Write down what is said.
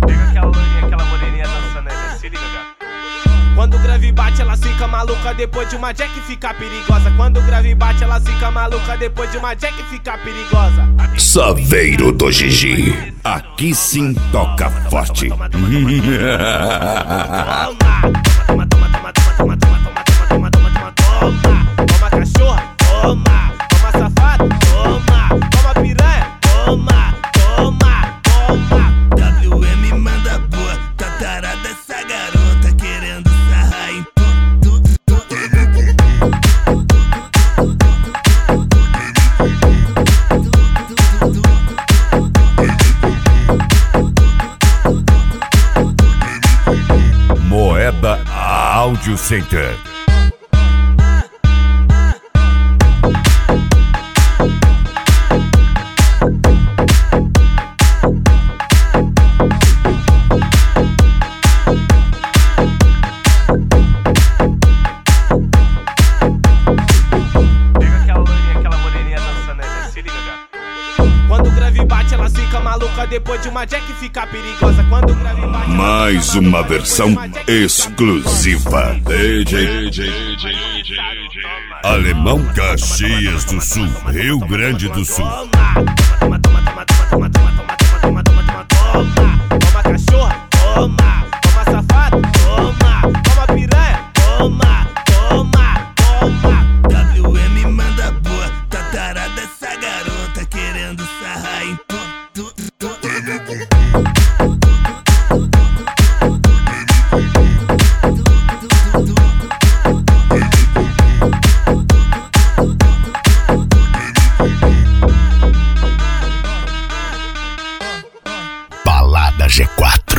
Pega aquela loirinha, aquela moreninha dançando aí, né? Se liga, gato. Quando o grave bate, ela fica maluca, depois de uma jack fica perigosa. Quando o grave bate, ela fica maluca, depois de uma jack fica perigosa. Saveiro do Gigi, aqui sim toca forte. Toma, cachorra, toma safado, toma piranha, toma. WM manda boa, tá tarada essa garota querendo sarrar em tudo. Moeda Audio Center. Quando o grave bate, ela fica maluca, depois de uma jack fica perigosa. Quando o grave bate, Mais uma versão exclusiva. DJ Alemão Caxias do Sul, Rio Grande do Sul. Toma, cachorra, toma safado, toma piranha, toma. WM manda boa, tá tarada essa garota querendo sarrar em tudo. Balada G4.